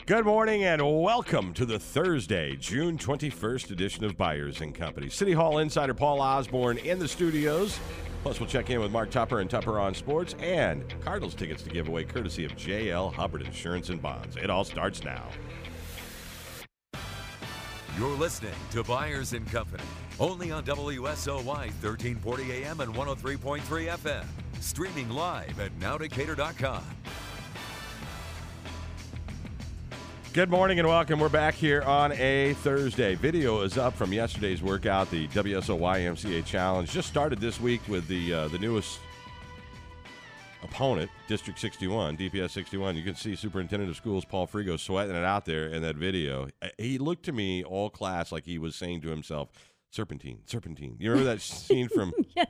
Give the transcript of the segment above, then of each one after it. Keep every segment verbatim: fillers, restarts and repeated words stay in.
Good morning and welcome to the Thursday, June twenty-first edition of Byers and Company. City Hall insider Paul Osborne in the studios. Plus, we'll check in with Mark Tupper and Tupper on Sports and Cardinals tickets to give away courtesy of J L Hubbard Insurance and Bonds. It all starts now. You're listening to Byers and Company, only on W S O Y thirteen forty A M and one oh three point three F M. Streaming live at now decatur dot com. Good morning and welcome. We're back here on a Thursday. Video is up from yesterday's workout, the W S O Y M C A Challenge. Just started this week with the uh, the newest opponent, District sixty-one, D P S sixty-one. You can see Superintendent of Schools Paul Frigo sweating it out there in that video. He looked to me all class like he was saying to himself, serpentine, serpentine. You remember that scene from... Yes.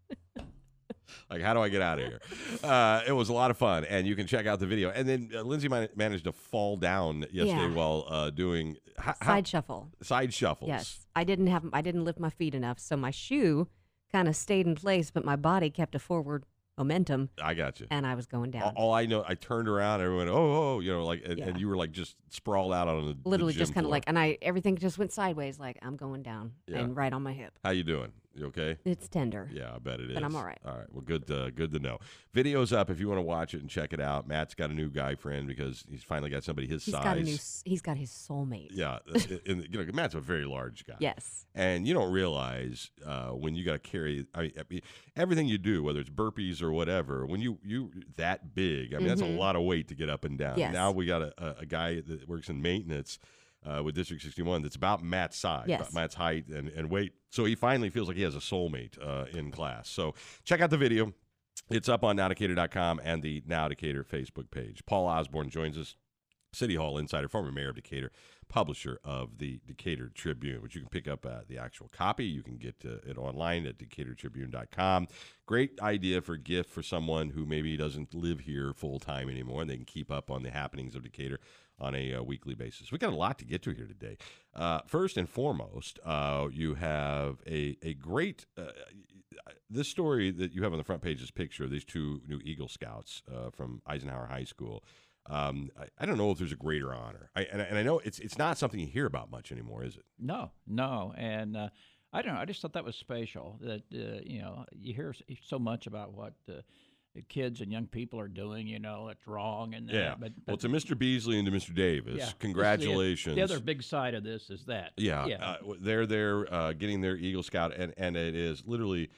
Like, how do I get out of here? Uh, it was a lot of fun, and you can check out the video. And then uh, Lindsay man- managed to fall down yesterday Yeah. while uh, doing h- Side shuffle. side shuffles. Yes. I didn't have I didn't lift my feet enough, so my shoe kind of stayed in place, but my body kept a forward momentum, I got you. and I was going down. All, all I know, I turned around, everyone went, oh, oh, you know, like, and, Yeah. and you were like just sprawled out on the the Literally gym just kind of floor. like, and I everything just went sideways, like I'm going down Yeah. and right on my hip. How you doing? You okay? It's tender. Yeah, I bet it is. But I'm all right. All right. Well, good to, good to know. Video's up if you want to watch it and check it out. Matt's got a new guy friend because he's finally got somebody his He's size. got a new. s- He's got his soulmate. Yeah. and, you know, Matt's a very large guy. Yes. And you don't realize uh, when you got to carry I mean, I mean, everything you do, whether it's burpees or whatever, when you you that big, I mean, that's a Mhm. lot of weight to get up and down. Yes. Now we got a, a, a guy that works in maintenance uh, with District sixty-one that's about Matt's size, Yes. about Matt's height and, and weight. So he finally feels like he has a soulmate uh, in class. So check out the video. It's up on now decatur dot com and the Now Decatur Facebook page. Paul Osborne joins us, City Hall insider, former mayor of Decatur, publisher of the Decatur Tribune, which you can pick up uh, the actual copy. You can get uh, it online at decatur tribune dot com. Great idea for a gift for someone who maybe doesn't live here full-time anymore, and they can keep up on the happenings of Decatur on a uh, weekly basis. We got a lot to get to here today. Uh, first and foremost, uh, you have a, a great... Uh, this story that you have on the front page is a picture of these two new Eagle Scouts uh, from Eisenhower High School. Um, I, I don't know if there's a greater honor. I, and, I- and I know it's it's not something you hear about much anymore, is it? No, no, and uh, I don't know. I just thought that was special. That uh, you know, you hear s- so much about what uh, the kids and young people are doing. You know, it's wrong, and Yeah. But, well, but to Mister Beasley and to Mister Davis, yeah, this is the- congratulations. The, other big side of this is that. Yeah, yeah. Uh, w- they're there uh, getting their Eagle Scout, and, and it is literally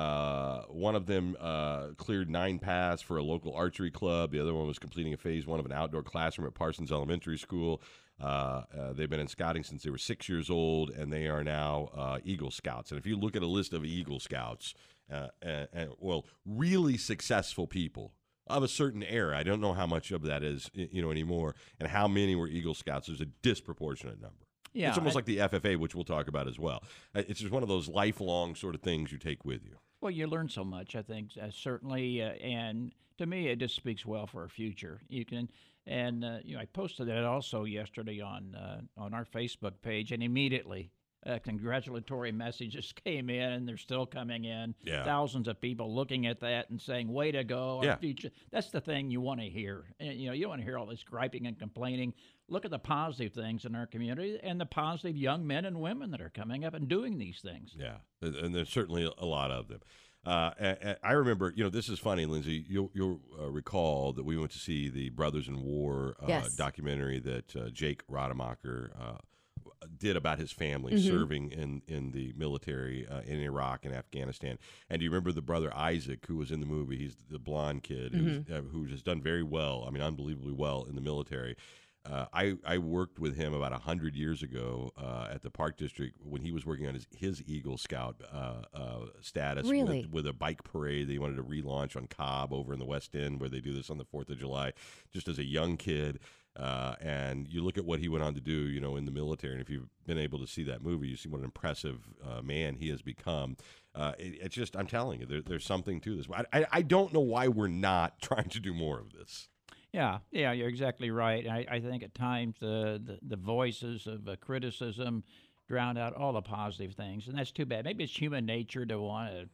uh, one of them uh, cleared nine paths for a local archery club. The other one was completing a phase one of an outdoor classroom at Parsons Elementary School. Uh, uh, they've been in scouting since they were six years old, and they are now uh, Eagle Scouts. And if you look at a list of Eagle Scouts, uh, and, and, well, really successful people of a certain era, I don't know how much of that is, y- you know, anymore, and how many were Eagle Scouts. There's a disproportionate number. Yeah, It's almost I- like the F F A, which we'll talk about as well. Uh, It's just one of those lifelong sort of things you take with you. Well, you learn so much, I think, uh, certainly, uh, and to me, it just speaks well for our future. You can, and uh, you know, I posted that also yesterday on uh, on our Facebook page, and immediately uh, congratulatory messages came in, and they're still coming in. Yeah. Thousands of people looking at that and saying, "Way to go, our Yeah. future." That's the thing you want to hear. And, you know, you don't want to hear all this griping and complaining. Look at the positive things in our community and the positive young men and women that are coming up and doing these things. Yeah, and, and there's certainly a lot of them. Uh, and, and I remember, you know, this is funny, Lindsay. You'll, you'll uh, recall that we went to see the Brothers in War uh, Yes. documentary that uh, Jake Rademacher uh, did about his family Mhm. serving in, in the military uh, in Iraq and Afghanistan. And do you remember the brother Isaac, who was in the movie? He's the blonde kid who's, uh, who has done very well, I mean, unbelievably well in the military. Uh, I, I worked with him about one hundred years ago uh, at the Park District when he was working on his, his Eagle Scout uh, uh, status Really? with, with a bike parade they wanted to relaunch on Cobb over in the West End where they do this on the fourth of July, just as a young kid. Uh, and you look at what he went on to do, you know, in the military. And if you've been able to see that movie, you see what an impressive uh, man he has become. Uh, it, it's just, I'm telling you, there, there's something to this. I, I, I don't know why we're not trying to do more of this. Yeah, yeah, you're exactly right. I, I think at times the, the, the voices of uh, criticism drown out all the positive things, and that's too bad. Maybe it's human nature to want to,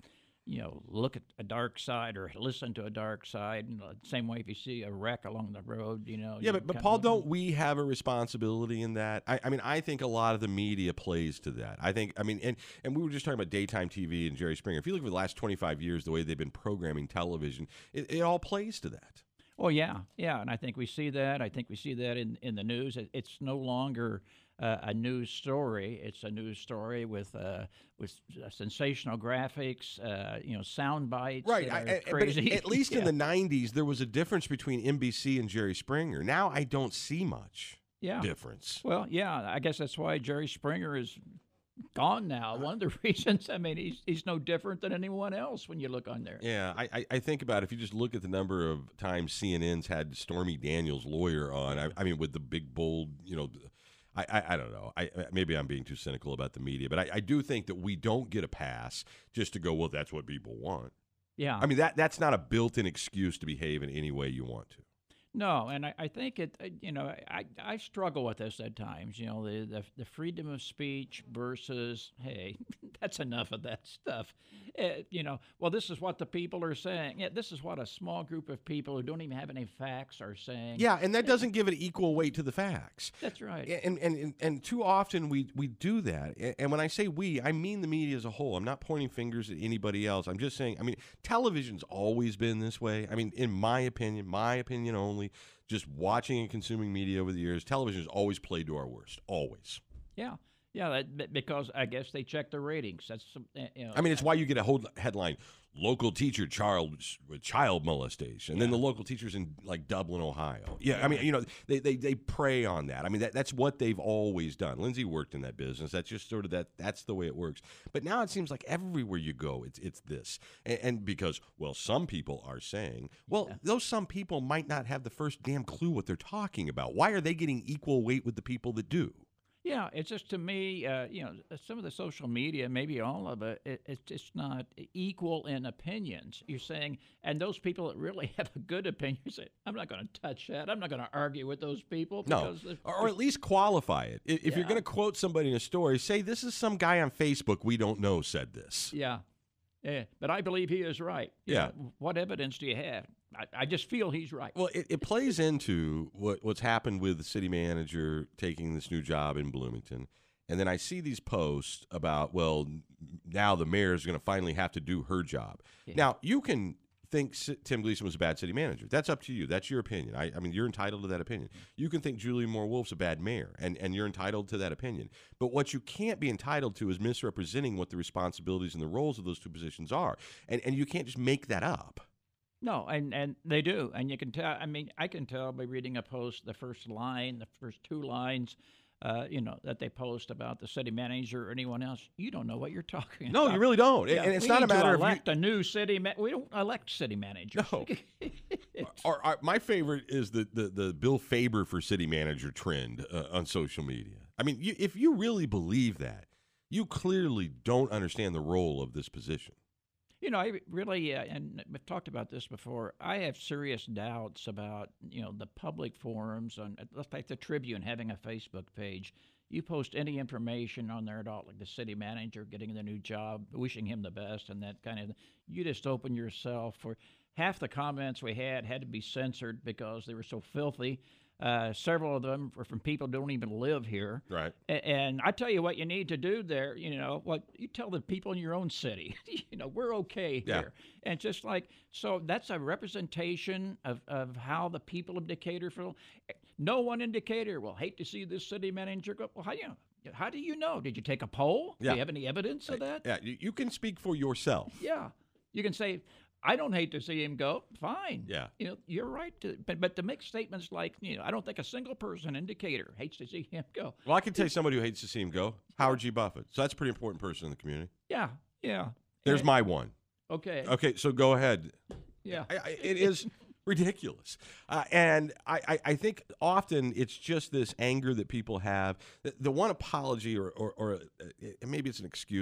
you know, look at a dark side or listen to a dark side. And the same way if you see a wreck along the road, you know. Yeah, you but, but kinda Paul, look- don't we have a responsibility in that? I, I mean, I think a lot of the media plays to that. I think, I mean, and, and we were just talking about daytime T V and Jerry Springer. If you look at the last twenty-five years, the way they've been programming television, it, it all plays to that. Oh yeah, yeah, and I think we see that. I think we see that in, in the news. It, it's no longer uh, a news story. It's a news story with uh, with uh, sensational graphics, uh, you know, sound bites. Right. that I, are I- crazy. But at least in Yeah. the nineties, there was a difference between N B C and Jerry Springer. Now I don't see much yeah. difference. Well, yeah, I guess that's why Jerry Springer is gone now. One of the reasons. I mean, he's he's no different than anyone else when you look on there. Yeah, I, I, I think about it, if you just look at the number of times C N N's had Stormy Daniels' lawyer on. I, I mean, with the big bold, you know, I, I, I don't know. I maybe I'm being too cynical about the media, but I, I do think that we don't get a pass just to go, well, that's what people want. Yeah. I mean, that that's not a built-in excuse to behave in any way you want to. No, and I, I think it. uh, You know, I, I struggle with this at times. You know, the, the the freedom of speech versus, hey, that's enough of that stuff. Uh, you know, well, this is what the people are saying. Yeah, this is what a small group of people who don't even have any facts are saying. Yeah, and that doesn't give it equal weight to the facts. That's right. And, and and and too often we we do that. A- And when I say we, I mean the media as a whole. I'm not pointing fingers at anybody else. I'm just saying, I mean, television's always been this way. I mean, in my opinion, my opinion only, just watching and consuming media over the years, television has always played to our worst. Always. Yeah, yeah. That, be- because I guess they check the ratings. That's some- uh, you know. I mean, it's why you get a whole headline, local teacher child child molestation, and then the local teachers in like Dublin, Ohio. Yeah, I mean, you know, they they, they prey on that. I mean, that, that's what they've always done. Lindsay worked in that business. That's just sort of that. That's the way it works. But now it seems like everywhere you go, it's it's this, and, and because well, some people are saying, well, those some people might not have the first damn clue what they're talking about. Why are they getting equal weight with the people that do? Yeah, it's just to me, uh, you know, some of the social media, maybe all of it, it, it's just not equal in opinions. You're saying, and those people that really have a good opinion say, I'm not going to touch that. I'm not going to argue with those people. No, Because they're- or, or at least qualify it. I- If you're Yeah. going to quote somebody in a story, say this is some guy on Facebook we don't know said this. Yeah, yeah, but I believe he is right. You Yeah. know, what evidence do you have? I, I just feel he's right. Well, it, it plays into what what's happened with the city manager taking this new job in Bloomington. And then I see these posts about, well, now the mayor is going to finally have to do her job. Yeah. Now, you can think C- Tim Gleason was a bad city manager. That's up to you. That's your opinion. I, I mean, you're entitled to that opinion. You can think Julie Moore Wolf's a bad mayor, and, and you're entitled to that opinion. But what you can't be entitled to is misrepresenting what the responsibilities and the roles of those two positions are. And, and you can't just make that up. No, and, and they do. And you can tell, I mean, I can tell by reading a post, the first line, the first two lines, uh, you know, that they post about the city manager or anyone else. You don't know what you're talking No, about. you really don't. Yeah, and it's we not a need to matter of you, elect a new city. Ma- we don't elect city managers. No. It's- Or, or my favorite is the, the, the Bill Faber for city manager trend uh, on social media. I mean, you, if you really believe that, you clearly don't understand the role of this position. You know, I really, uh, and we've talked about this before. I have serious doubts about, you know, the public forums on, let's take the Tribune having a Facebook page. You post any information on there at all, like the city manager getting the new job, wishing him the best, and that kind of. You just open yourself for half the comments we had had to be censored because they were so filthy. Uh, several of them were from people who don't even live here. Right. A- And I tell you what you need to do there, you know, what you tell the people in your own city, you know, we're okay Yeah. here. And just like, so that's a representation of, of how the people of Decatur feel. No one in Decatur will hate to see this city manager go, well, how do you, how do you know? Did you take a poll? Yeah. Do you have any evidence of that? Yeah, you, you can speak for yourself. Yeah. You can say, I don't hate to see him go. Fine. Yeah. You know, you're right to, but but to make statements like, you know, I don't think a single person in Decatur hates to see him go. Well, I can tell you somebody who hates to see him go, Howard G. Buffett. So that's a pretty important person in the community. Yeah. Yeah. There's And- my one. Okay. Okay, so go ahead. Yeah. I, I, it is ridiculous. Uh, and I, I, I think often it's just this anger that people have. The, the one apology or, or, or uh, maybe it's an excuse.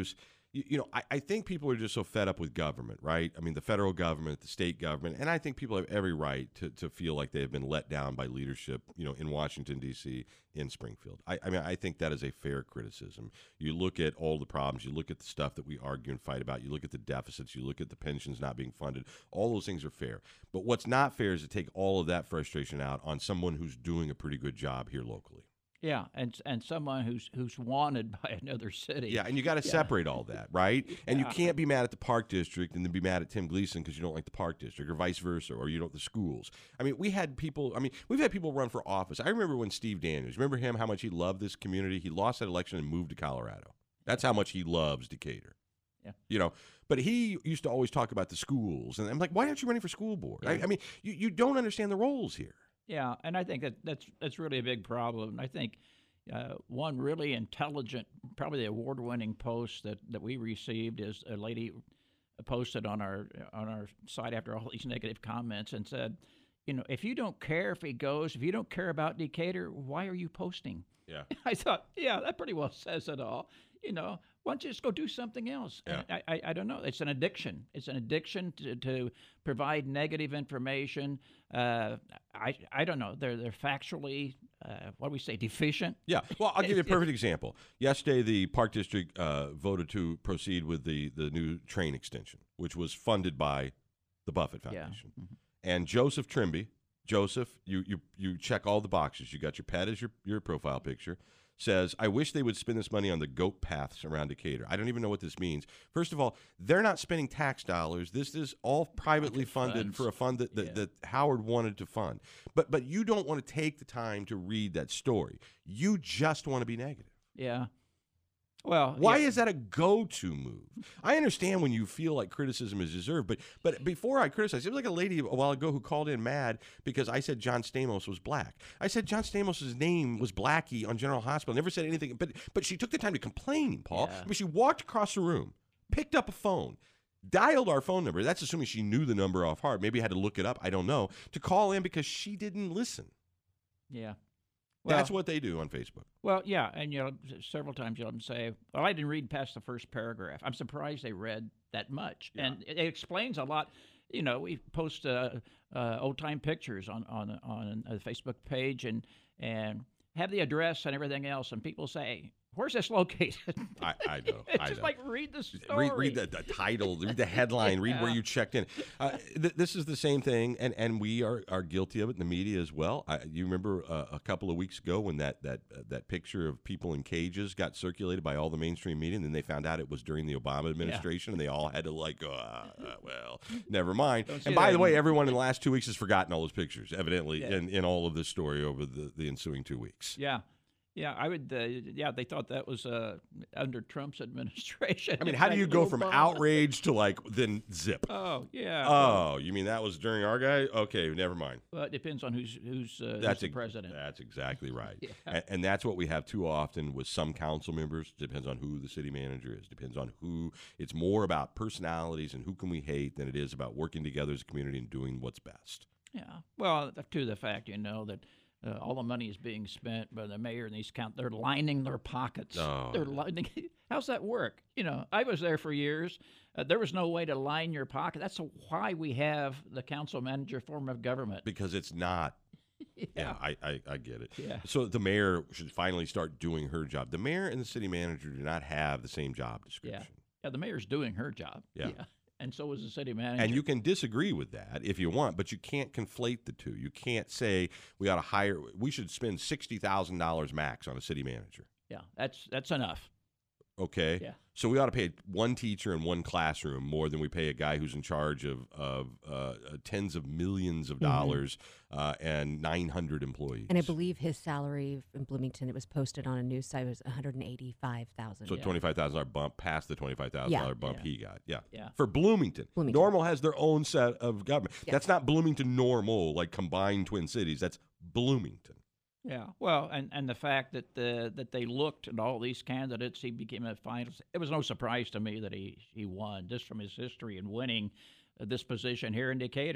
you, you know, I, I think people are just so fed up with government, right? I mean, the federal government, the state government, and I think people have every right to, to feel like they have been let down by leadership, you know, in Washington, D C, in Springfield. I, I mean, I think that is a fair criticism. You look at all the problems, you look at the stuff that we argue and fight about, you look at the deficits, you look at the pensions not being funded, all those things are fair. But what's not fair is to take all of that frustration out on someone who's doing a pretty good job here locally. Yeah, and and someone who's who's wanted by another city. Yeah, and you got to Yeah. separate all that, right? And you Yeah. can't be mad at the Park District and then be mad at Tim Gleason because you don't like the Park District, or vice versa, or you don't the schools. I mean, we had people. I mean, we've had people run for office. I remember when Steve Daniels. Remember him? How much he loved this community. He lost that election and moved to Colorado. That's how much he loves Decatur. Yeah. You know, but he used to always talk about the schools, and I'm like, why aren't you running for school board? I, Yeah. I mean, you you don't understand the roles here. Yeah, and I think that that's that's really a big problem. I think uh, one really intelligent, probably the award-winning post that, that we received is a lady posted on our on our site after all these negative comments and said, you know, if you don't care if he goes, if you don't care about Decatur, why are you posting? Yeah. I thought, yeah, that pretty well says it all. You know, why don't you just go do something else? Yeah. And I, I, I don't know. It's an addiction. It's an addiction to, to provide negative information. Uh, I, I don't know. They're they're factually, uh, what do we say, deficient. Yeah. Well, I'll give you a perfect example. Yesterday, the Park District uh, voted to proceed with the, the new train extension, which was funded by the Buffett Yeah. Foundation. And Joseph Trimby, Joseph, you, you, you check all the boxes. You got your pet as your, your profile picture. Says, I wish they would spend this money on the goat paths around Decatur. I don't even know what this means. First of all, they're not spending tax dollars. This is all privately funded funds. for a fund that, that, Yeah. that Howard wanted to fund. But but you don't want to take the time to read that story. You just want to be negative. Yeah. Well, Why yeah. is that a go-to move? I understand when you feel like criticism is deserved, but but before I criticize, it was like a lady a while ago who called in mad because I said John Stamos was black. I said John Stamos' name was Blackie on General Hospital. Never said anything, but but she took the time to complain, Paul. Yeah. I mean, she walked across the room, picked up a phone, dialed our phone number. That's assuming she knew the number off heart. Maybe had to look it up. I don't know. To call in because she didn't listen. Yeah. That's what they do on Facebook. Well, yeah, and you know, s- several times you'll say, "Well, I didn't read past the first paragraph." I'm surprised they read that much, Yeah. and it, it explains a lot. You know, we post uh, uh, old time pictures on on on a Facebook page and and have the address and everything else, and people say, "Where's this located?" I, I know. it's I just know. like read the story. Read, read the, the title, read the headline, read where Yeah. you checked in. Uh, th- this is the same thing, and, and we are, are guilty of it in the media as well. I, you remember uh, a couple of weeks ago when that that uh, that picture of people in cages got circulated by all the mainstream media, and then they found out it was during the Obama administration, and they all had to like, go, ah, uh, well, never mind. Don't say And by that the way, anymore. everyone in the last two weeks has forgotten all those pictures, evidently, Yeah. in, in all of this story over the, the ensuing two weeks. Yeah. Yeah, I would. Uh, yeah, they thought that was uh, under Trump's administration. I mean, In how do fact, you go from Obama- outrage to like then zip? Oh, yeah. Oh, you mean that was during our guy? Okay, never mind. Well, it depends on who's who's, uh, who's That's the ex- president. That's exactly right. Yeah. and, and that's what we have too often with some council members. Depends on who the city manager is. Depends on who. It's more about personalities and who can we hate than it is about working together as a community and doing what's best. Yeah. Well, to the fact, you know, that uh, all the money is being spent by the mayor and these count. They're lining their pockets. Oh, They're yeah. lining. How's that work? You know, I was there for years. Uh, there was no way to line your pocket. That's why we have the council manager form of government. Because it's not. Yeah, I, I, I get it. Yeah. So the mayor should finally start doing her job. The mayor and the city manager do not have the same job description. Yeah, the mayor's doing her job. Yeah. And so is the city manager. And you can disagree with that if you want, but you can't conflate the two. You can't say we ought to hire, we should spend sixty thousand dollars max on a city manager. Yeah, that's that's enough. Okay? Yeah. So we ought to pay one teacher in one classroom more than we pay a guy who's in charge of, of uh, tens of millions of dollars uh, and nine hundred employees. And I believe his salary in Bloomington, it was posted on a news site, was one hundred eighty-five thousand So dollars. a twenty-five thousand dollars bump past the twenty-five thousand dollars Yeah. bump Yeah. he got. Yeah. Yeah. For Bloomington. Bloomington. Normal has their own set of government. Yeah. That's not Bloomington Normal, like combined Twin Cities. That's Bloomington. Yeah, well, and, and the fact that the, that they looked at all these candidates, he became a finalist. It was no surprise to me that he, he won just from his history in winning uh, this position here in Decatur.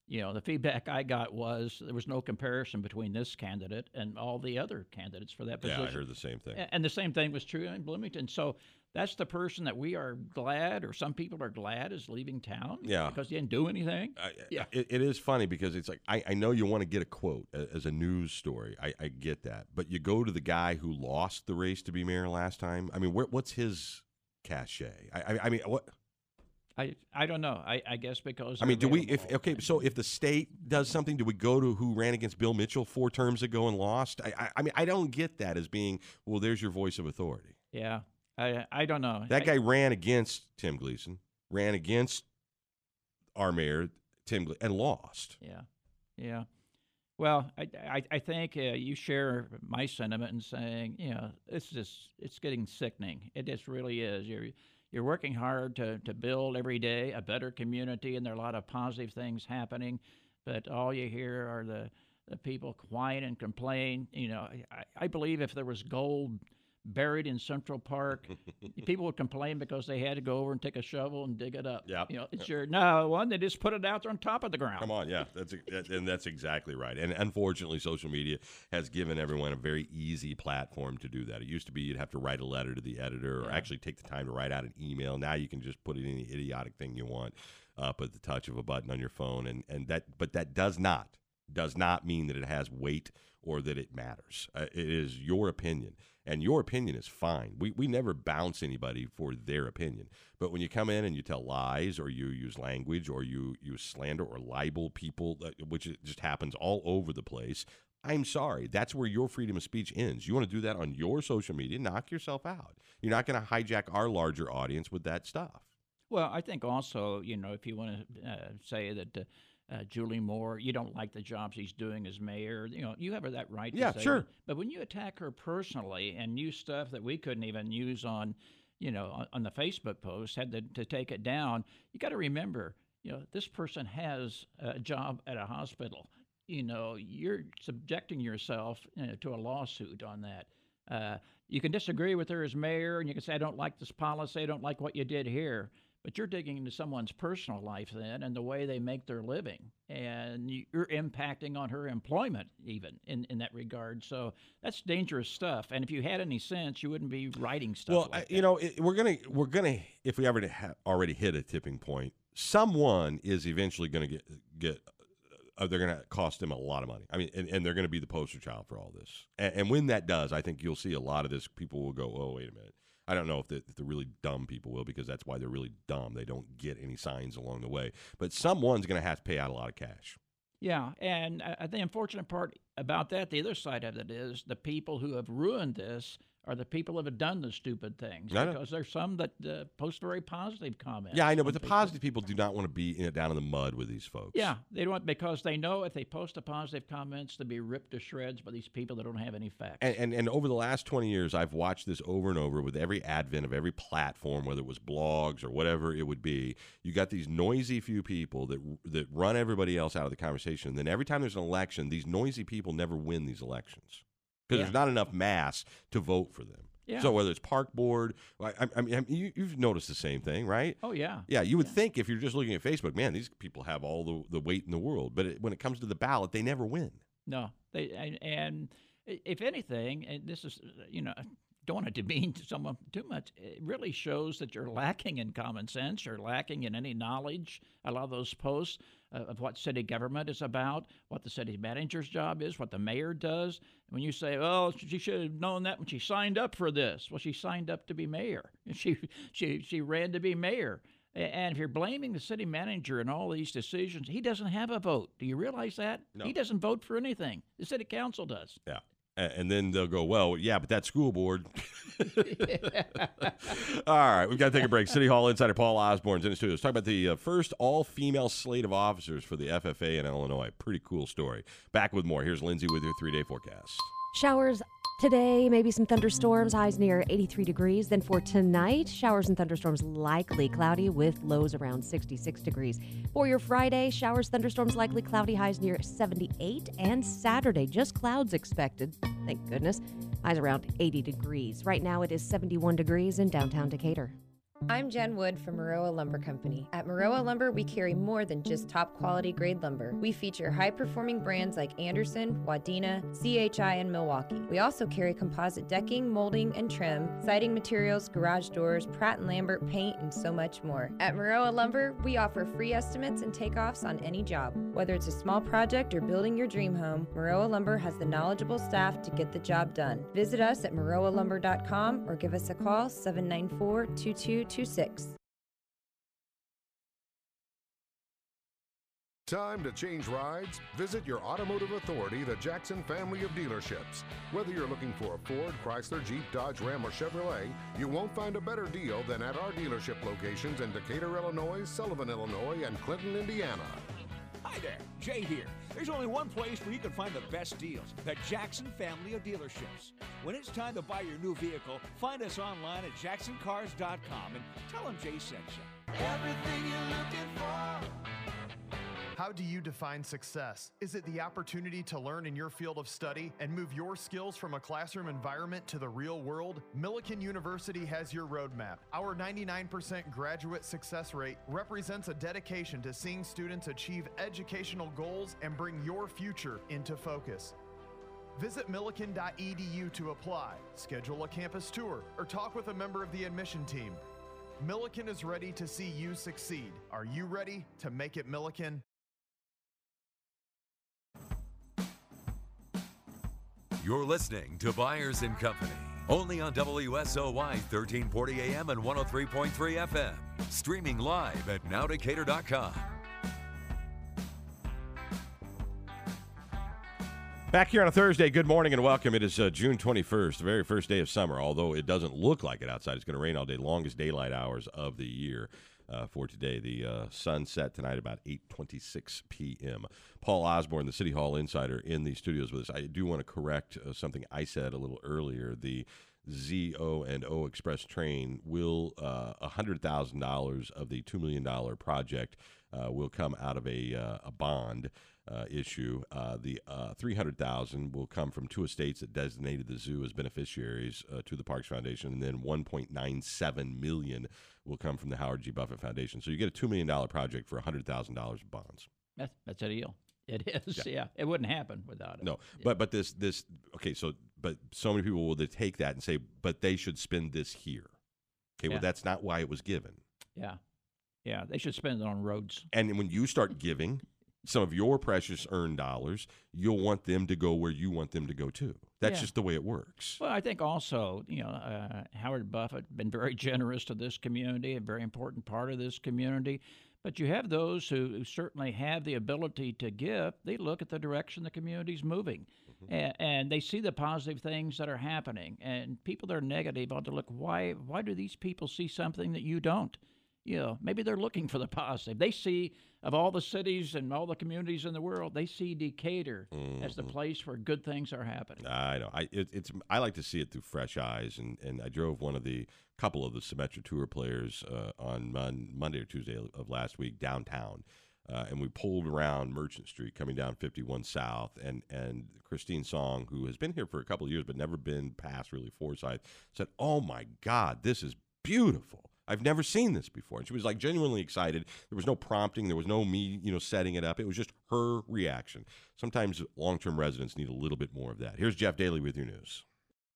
You know, the feedback I got was there was no comparison between this candidate and all the other candidates for that position. Yeah, I heard the same thing. A- And the same thing was true in Bloomington. So that's the person that we are glad, or some people are glad, is leaving town. Yeah. Because he didn't do anything. I, Yeah. it, it is funny because it's like I, I know you want to get a quote a- as a news story. I, I get that, but you go to the guy who lost the race to be mayor last time. I mean, where, what's his cachet? I, I, I mean, what? I, I don't know. I, I guess because I mean, do they're we? If available. okay, so if the state does something, do we go to who ran against Bill Mitchell four terms ago and lost? I, I, I mean, I don't get that as being well. There's your voice of authority. Yeah. I I don't know. That I- guy ran against Tim Gleason, ran against our mayor Tim Gle- and lost. Yeah, yeah. Well, I, I, I think uh, you share my sentiment in saying, you know, it's just it's getting sickening. It just really is. You're you're working hard to, to build every day a better community, and there are a lot of positive things happening, but all you hear are the, the people whine and complain. You know, I, I believe if there was gold buried in Central Park, people would complain because they had to go over and take a shovel and dig it up. Yep. You know, it's your no one. They just put it out there on top of the ground. Come on, yeah, that's that, and that's exactly right. And unfortunately, social media has given everyone a very easy platform to do that. It used to be you'd have to write a letter to the editor or Yeah. actually take the time to write out an email. Now you can just put in any idiotic thing you want up at the touch of a button on your phone, and and that but that does not does not mean that it has weight or that it matters. Uh, it is your opinion. And your opinion is fine. We we never bounce anybody for their opinion. But when you come in and you tell lies or you use language or you use slander or libel people, uh, which it just happens all over the place, I'm sorry. That's where your freedom of speech ends. You want to do that on your social media, knock yourself out. You're not going to hijack our larger audience with that stuff. Well, I think also, you know, if you want to uh, say that uh, uh, Julie Moore, you don't like the job she's doing as mayor, you know, you have that right Yeah, to say sure. that. But when you attack her personally and use stuff that we couldn't even use on, you know, on, on the Facebook post, had to, to take it down, you got to remember, you know, this person has a job at a hospital. You know, you're subjecting yourself you know, to a lawsuit on that. Uh, you can disagree with her as mayor, and you can say, I don't like this policy, I don't like what you did here. But you're digging into someone's personal life then and the way they make their living. And you're impacting on her employment even in, in that regard. So that's dangerous stuff. And if you had any sense, you wouldn't be writing stuff Well, like I- you know, it, we're gonna we're gonna if we ever ha- already hit a tipping point, someone is eventually gonna get get. Uh, they're going to cost them a lot of money. I mean, and, and they're going to be the poster child for all this. And, and when that does, I think you'll see a lot of this. People will go, "Oh, wait a minute." I don't know if the, if the really dumb people will, because that's why they're really dumb. They don't get any signs along the way. But someone's going to have to pay out a lot of cash. Yeah, and uh, the unfortunate part about that, the other side of it is the people who have ruined this are the people who have done the stupid things. I know. Because there's some that uh, post very positive comments. Yeah, I know, on but the Facebook. positive people do not want to be in, down in the mud with these folks. Yeah, they don't because they know if they post a positive comments to be ripped to shreds by these people that don't have any facts. And, and and over the last twenty years, I've watched this over and over with every advent of every platform, whether it was blogs or whatever it would be. You got these noisy few people that that run everybody else out of the conversation. And then every time there's an election, these noisy people never win these elections because Yeah. there's not enough mass to vote for them. Yeah. So whether it's park board, I, I, I mean, you, you've noticed the same thing, right? oh yeah, Yeah, you would think if you're just looking at Facebook, man, these people have all the, the weight in the world. But it, when it comes to the ballot, they never win. no, they and, and if anything, and this is you know. Don't want to demean to someone too much. It really shows that you're lacking in common sense. You're lacking in any knowledge. A lot of those posts uh, of what city government is about, what the city manager's job is, what the mayor does. When you say, "Oh, she should have known that when she signed up for this," well, she signed up to be mayor. She she she ran to be mayor. And if you're blaming the city manager in all these decisions, he doesn't have a vote. Do you realize that? No. He doesn't vote for anything. The city council does. Yeah. A- And then they'll go, well, yeah, but that school board. All right, we've got to take a break. City Hall insider Paul Osborne's in the studio. Let's talk about the uh, first all-female slate of officers for the F F A in Illinois. Pretty cool story. Back with more. Here's Lindsay with your three-day forecast. Showers today, maybe some thunderstorms, highs near eighty-three degrees. Then for tonight, showers and thunderstorms likely cloudy with lows around sixty-six degrees. For your Friday, showers, thunderstorms likely cloudy, highs near seventy-eight. And Saturday, just clouds expected. Thank goodness. Highs around eighty degrees. Right now it is seventy-one degrees in downtown Decatur. I'm Jen Wood from Maroa Lumber Company. At Maroa Lumber, we carry more than just top quality grade lumber. We feature high-performing brands like Anderson, Wadena, C H I, and Milwaukee. We also carry composite decking, molding, and trim, siding materials, garage doors, Pratt and Lambert paint, and so much more. At Maroa Lumber, we offer free estimates and takeoffs on any job. Whether it's a small project or building your dream home, Maroa Lumber has the knowledgeable staff to get the job done. Visit us at maroa lumber dot com or give us a call seven nine four, two two two six. Time to change rides? Visit your automotive authority, the Jackson family of dealerships. Whether you're looking for a Ford, Chrysler, Jeep, Dodge, Ram, or Chevrolet, you won't find a better deal than at our dealership locations in Decatur, Illinois, Sullivan, Illinois, and Clinton, Indiana. Hi there, Jay here. There's only one place where you can find the best deals, the Jackson family of dealerships. When it's time to buy your new vehicle, find us online at jackson cars dot com and tell them Jay sent you. Everything you're looking for. How do you define success? Is it the opportunity to learn in your field of study and move your skills from a classroom environment to the real world? Millikan University has your roadmap. Our ninety-nine percent graduate success rate represents a dedication to seeing students achieve educational goals and bring your future into focus. Visit millikan dot e d u to apply, schedule a campus tour, or talk with a member of the admission team. Millikan is ready to see you succeed. Are you ready to make it Millikan? You're listening to Byers and Company, only on W S O Y thirteen forty A M and one oh three point three F M. Streaming live at now decatur dot com. Back here on a Thursday, good morning and welcome. It is uh, June twenty-first, the very first day of summer, although it doesn't look like it outside. It's going to rain all day, longest daylight hours of the year. Uh, for today. The uh, sun set tonight about eight twenty-six p.m. Paul Osborne, the City Hall insider, in the studios with us. I do want to correct uh, something I said a little earlier. The Z O and O Express train will, uh, one hundred thousand dollars of the two million dollars project uh, will come out of a, uh, a bond uh, issue. Uh, the uh, three hundred thousand dollars will come from two estates that designated the zoo as beneficiaries uh, to the Parks Foundation, and then one point nine seven million dollars will come from the Howard G. Buffett Foundation. So you get a two million dollars project for one hundred thousand dollars of bonds. That's, that's a deal. It is, yeah. yeah. It wouldn't happen without it. No, yeah. but but this this okay. So but so many people will take that and say, but they should spend this here. Okay, yeah. well that's not why it was given. Yeah, yeah. They should spend it on roads. And when you start giving some of your precious earned dollars, you'll want them to go where you want them to go too. That's yeah. just the way it works. Well, I think also, you know, uh, Howard Buffett been very generous to this community, a very important part of this community. But you have those who, who certainly have the ability to give. They look at the direction the community's moving, mm-hmm. and, and they see the positive things that are happening. And people that are negative ought to look, why, why do these people see something that you don't? You know, maybe they're looking for the positive. They see, of all the cities and all the communities in the world, they see Decatur mm-hmm. as the place where good things are happening. I know. I it, it's I like to see it through fresh eyes, and, and I drove one of the couple of the Symetra Tour players uh, on Mon- Monday or Tuesday of last week downtown, uh, and we pulled around Merchant Street coming down fifty-one South, and and Christine Song, who has been here for a couple of years but never been past really Forsyth, said, "Oh my God, this is beautiful. I've never seen this before." And she was like genuinely excited. There was no prompting. There was no me, you know, setting it up. It was just her reaction. Sometimes long-term residents need a little bit more of that. Here's Jeff Daly with your news.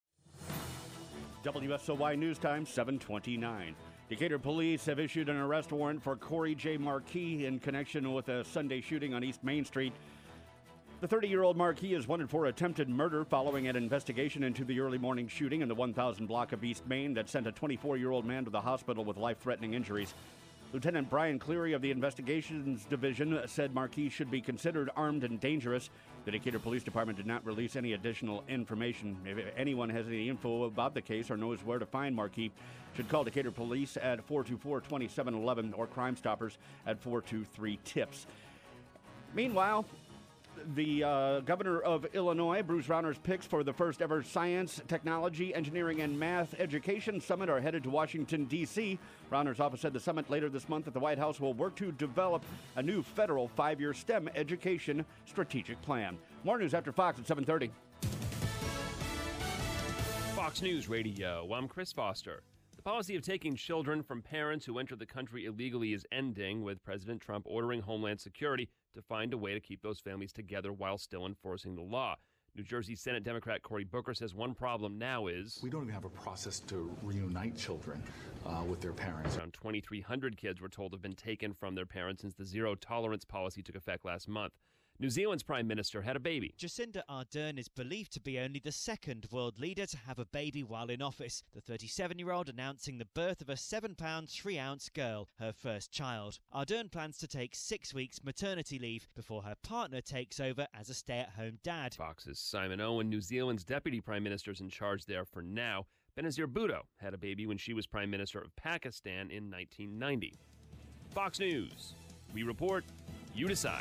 W S O Y News Time, seven twenty-nine. Decatur police have issued an arrest warrant for Corey J. Marquis in connection with a Sunday shooting on East Main Street. The thirty-year-old Marquis is wanted for attempted murder following an investigation into the early morning shooting in the one thousand block of East Main that sent a twenty-four-year-old man to the hospital with life-threatening injuries. Lieutenant Brian Cleary of the Investigations Division said Marquis should be considered armed and dangerous. The Decatur Police Department did not release any additional information. If anyone has any info about the case or knows where to find Marquis, should call Decatur Police at four two four, two seven one one or Crime Stoppers at four two three, TIPS. Meanwhile, the uh, governor of Illinois, Bruce Rauner's picks for the first ever Science, Technology, Engineering, and Math Education Summit are headed to Washington, D C Rauner's office said the summit later this month at the White House will work to develop a new federal five-year STEM education strategic plan. More news after Fox at seven thirty. Fox News Radio, I'm Chris Foster. The policy of taking children from parents who enter the country illegally is ending, with President Trump ordering Homeland Security to find a way to keep those families together while still enforcing the law. New Jersey Senate Democrat Cory Booker says one problem now is we don't even have a process to reunite children uh, with their parents. Around twenty-three hundred kids, we're told, have been taken from their parents since the zero-tolerance policy took effect last month. New Zealand's prime minister had a baby. Jacinda Ardern is believed to be only the second world leader to have a baby while in office. The thirty-seven-year-old announcing the birth of a seven pound three ounce girl, her first child. Ardern plans to take six weeks maternity leave before her partner takes over as a stay-at-home dad. Fox's Simon Owen, New Zealand's deputy prime minister, is in charge there for now. Benazir Bhutto had a baby when she was prime minister of Pakistan in nineteen ninety. Fox News. We report, you decide.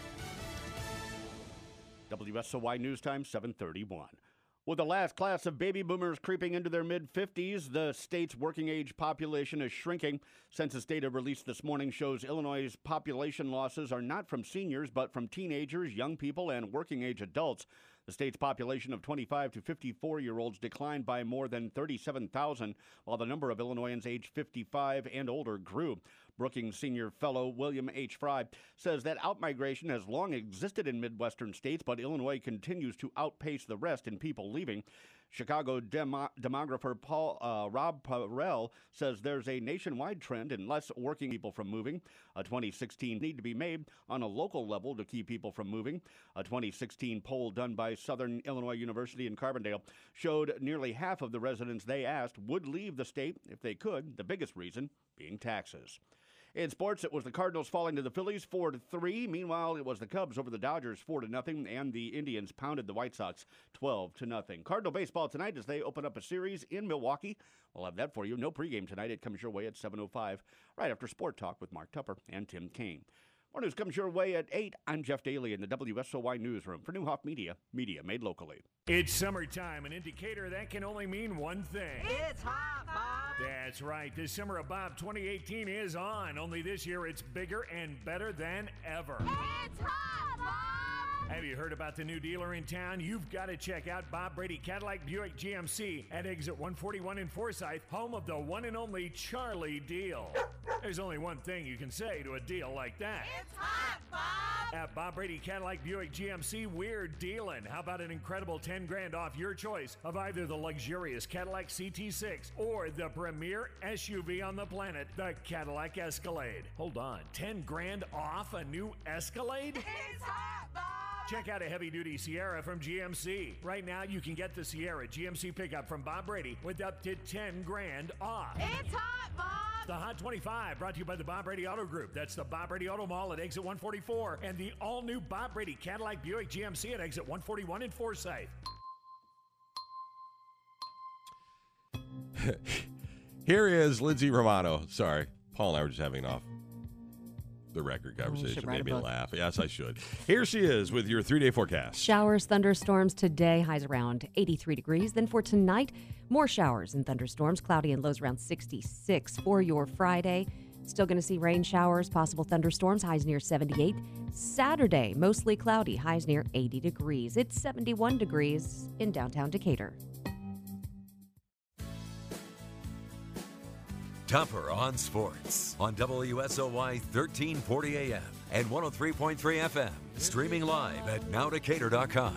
W S O Y News Time, seven thirty-one. With the last class of baby boomers creeping into their mid-fifties, the state's working-age population is shrinking. Census data released this morning shows Illinois' population losses are not from seniors, but from teenagers, young people, and working-age adults. The state's population of twenty-five to fifty-four-year-olds declined by more than thirty-seven thousand, while the number of Illinoisans aged fifty-five and older grew. Brookings Senior Fellow William H. Fry says that outmigration has long existed in Midwestern states, but Illinois continues to outpace the rest in people leaving. Chicago demo- demographer Paul uh, Rob Perrell says there's a nationwide trend in less working people from moving. A twenty sixteen need to be made on a local level to keep people from moving. A twenty sixteen poll done by Southern Illinois University in Carbondale showed nearly half of the residents they asked would leave the state if they could, the biggest reason being taxes. In sports, it was the Cardinals falling to the Phillies four to three. Meanwhile, it was the Cubs over the Dodgers four to nothing, and the Indians pounded the White Sox twelve to nothing. Cardinal baseball tonight as they open up a series in Milwaukee. We'll have that for you. No pregame tonight. It comes your way at seven oh five, right after Sport Talk with Mark Tupper and Tim Kaine. More news comes your way at eight. I'm Jeff Daly in the W S O Y Newsroom for Newhoff Media, media made locally. It's summertime, an indicator that can only mean one thing. It's hot, Bob! That's right. The Summer of Bob twenty eighteen is on. Only this year it's bigger and better than ever. It's hot, Bob! Have you heard about the new dealer in town? You've got to check out Bob Brady Cadillac Buick G M C at exit one forty-one in Forsyth, home of the one and only Charlie deal. There's only one thing you can say to a deal like that. It's hot, Bob! At Bob Brady Cadillac Buick G M C, we're dealing. How about an incredible ten grand off your choice of either the luxurious Cadillac C T six or the premier S U V on the planet, the Cadillac Escalade. Hold on, ten grand off a new Escalade? It's hot, Bob! Check out a heavy-duty Sierra from G M C. Right now, you can get the Sierra G M C pickup from Bob Brady with up to ten grand off. It's hot, Bob! The Hot twenty-five brought to you by the Bob Brady Auto Group. That's the Bob Brady Auto Mall at exit one forty-four and the all-new Bob Brady Cadillac Buick G M C at exit one forty-one in Forsyth. Here is Lindsay Romano. Sorry, Paul and I were just having off the record conversation. Made me laugh. Yes, I should. Here she is with your three-day forecast. Showers, thunderstorms today, highs around eighty-three degrees. Then for tonight, more showers and thunderstorms, cloudy and lows around sixty-six. For your Friday, still going to see rain showers, possible thunderstorms, highs near seventy-eight. Saturday, mostly cloudy, highs near eighty degrees. It's seventy-one degrees in downtown Decatur. Tupper on Sports on W S O Y thirteen forty A M and one oh three point three F M. Streaming live at now decatur dot com.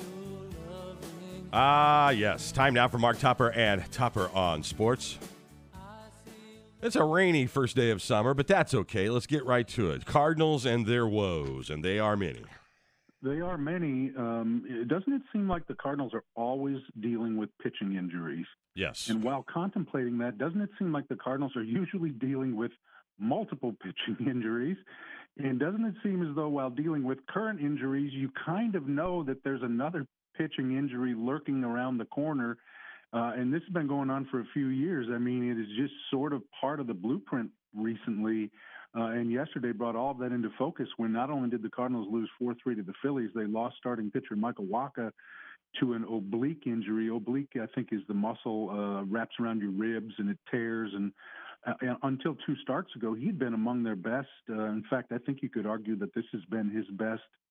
Ah, yes. Time now for Mark Tupper and Tupper on Sports. It's a rainy first day of summer, but that's okay. Let's get right to it. Cardinals and their woes, and they are many. They are many. Um, doesn't it seem like the Cardinals are always dealing with pitching injuries? Yes. And while contemplating that, doesn't it seem like the Cardinals are usually dealing with multiple pitching injuries? And doesn't it seem as though while dealing with current injuries, you kind of know that there's another pitching injury lurking around the corner? Uh, and this has been going on for a few years. I mean, it is just sort of part of the blueprint recently. Uh, and yesterday brought all of that into focus when not only did the Cardinals lose four three to the Phillies, they lost starting pitcher Michael Wacha to an oblique injury. Oblique, I think, is the muscle uh, wraps around your ribs and it tears. And, uh, and until two starts ago, he'd been among their best. Uh, in fact, I think you could argue that this has been his best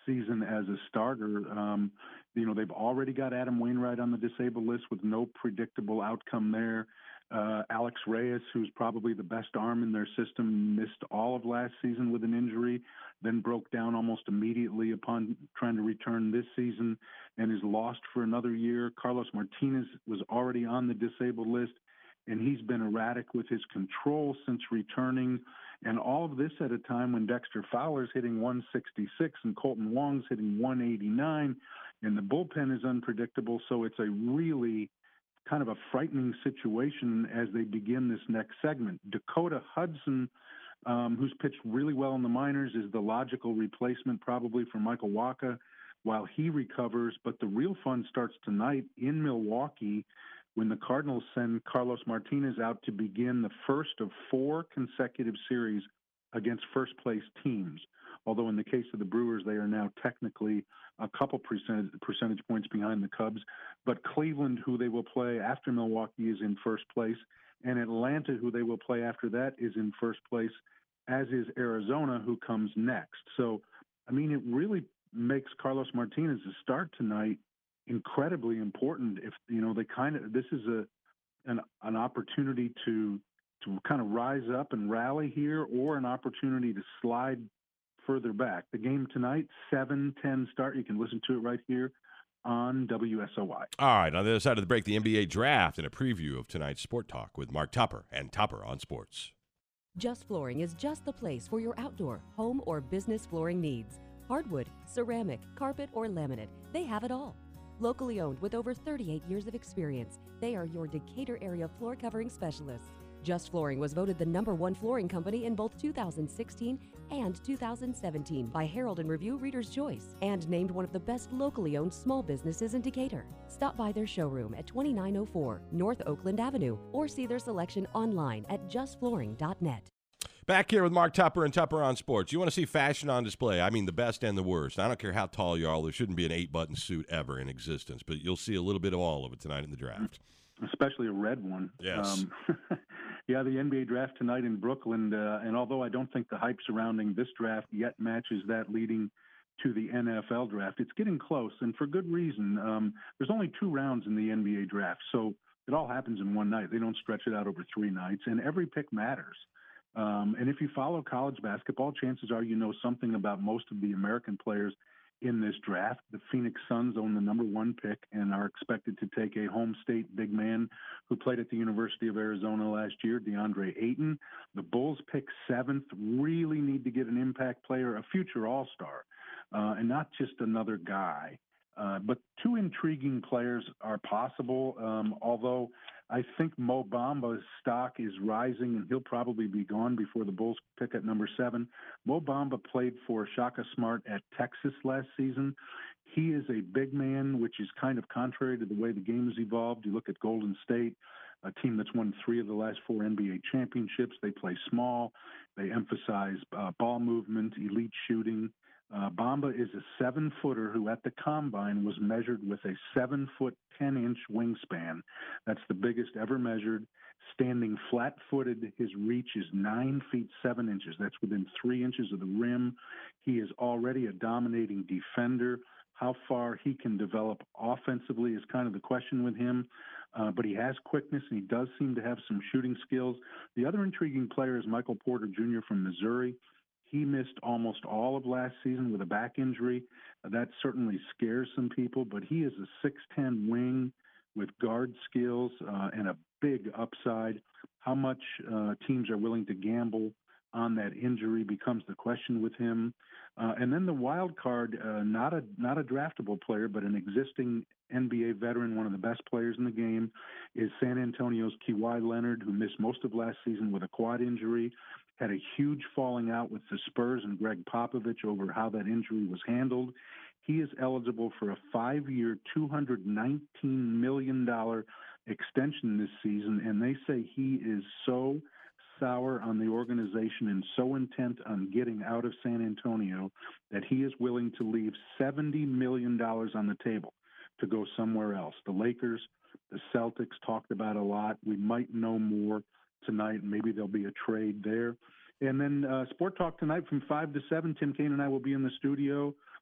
season as a starter. Um, you know, they've already got Adam Wainwright on the disabled list with no predictable outcome there. Uh, Alex Reyes, who's probably the best arm in their system, missed all of last season with an injury, then broke down almost immediately upon trying to return this season and is lost for another year. Carlos Martinez was already on the disabled list, and he's been erratic with his control since returning. And all of this at a time when Dexter Fowler's hitting one sixty-six and Colton Wong's hitting one eighty-nine, and the bullpen is unpredictable. So it's a really kind of a frightening situation as they begin this next segment. Dakota Hudson, um, who's pitched really well in the minors, is the logical replacement probably for Michael Wacha while he recovers. But the real fun starts tonight in Milwaukee when the Cardinals send Carlos Martinez out to begin the first of four consecutive series against first-place teams. Although in the case of the Brewers, they are now technically a couple percentage, percentage points behind the Cubs. But Cleveland, who they will play after Milwaukee, is in first place. And Atlanta, who they will play after that, is in first place, as is Arizona, who comes next. So, I mean, it really makes Carlos Martinez's start tonight incredibly important. If, you know, they kind of, this is a an, an opportunity to to kind of rise up and rally here, or an opportunity to slide further back. The game tonight, seven ten start. You can listen to it right here on W S O Y. All right, on the other side of the break, the N B A draft and a preview of tonight's Sport Talk with Mark Tupper and Tupper on Sports. Just Flooring is just the place for your outdoor, home, or business flooring needs. Hardwood, ceramic, carpet, or laminate, they have it all. Locally owned with over thirty-eight years of experience, they are your Decatur area floor covering specialists. Just Flooring was voted the number one flooring company in both two thousand sixteen and two thousand seventeen by Herald and Review Reader's Choice, and named one of the best locally owned small businesses in Decatur. Stop by their showroom at twenty-nine oh four North Oakland Avenue or see their selection online at just flooring dot net. Back here with Mark Tupper and Tupper on Sports. You want to see fashion on display? I mean, the best and the worst. I don't care how tall you are. There shouldn't be an eight-button suit ever in existence, but you'll see a little bit of all of it tonight in the draft. Especially a red one. Yes. Um, yeah, the N B A draft tonight in Brooklyn, uh, and although I don't think the hype surrounding this draft yet matches that leading to the N F L draft, it's getting close, and for good reason. Um, there's only two rounds in the N B A draft, so it all happens in one night. They don't stretch it out over three nights, and every pick matters. Um, and if you follow college basketball, chances are you know something about most of the American players in this draft. The Phoenix Suns own the number one pick and are expected to take a home state big man who played at the University of Arizona last year, DeAndre Ayton. The Bulls pick seventh, really need to get an impact player, a future all-star, uh, and not just another guy. Uh, but two intriguing players are possible, um, although I think Mo Bamba's stock is rising, and he'll probably be gone before the Bulls pick at number seven. Mo Bamba played for Shaka Smart at Texas last season. He is a big man, which is kind of contrary to the way the game has evolved. You look at Golden State, a team that's won three of the last four N B A championships. They play small. They emphasize uh, ball movement, elite shooting. Uh, Bamba is a seven-footer who at the Combine was measured with a seven-foot, ten-inch wingspan. That's the biggest ever measured. Standing flat-footed, his reach is nine feet, seven inches. That's within three inches of the rim. He is already a dominating defender. How far he can develop offensively is kind of the question with him. Uh, but he has quickness, and he does seem to have some shooting skills. The other intriguing player is Michael Porter Junior from Missouri. He missed almost all of last season with a back injury. Uh, that certainly scares some people, but he is a six ten wing with guard skills uh, and a big upside. How much uh, teams are willing to gamble on that injury becomes the question with him. Uh, and then the wild card, uh, not a not a draftable player, but an existing N B A veteran, one of the best players in the game, is San Antonio's Kawhi Leonard, who missed most of last season with a quad injury, had a huge falling out with the Spurs and Greg Popovich over how that injury was handled. He is eligible for a five-year, two hundred nineteen million dollars extension this season, and they say he is so sour on the organization and so intent on getting out of San Antonio that he is willing to leave seventy million dollars on the table to go somewhere else. The Lakers, the Celtics talked about a lot. We might know more tonight. Maybe there'll be a trade there. And then uh, Sport Talk tonight from five to seven. Tim Kaine and I will be in the studio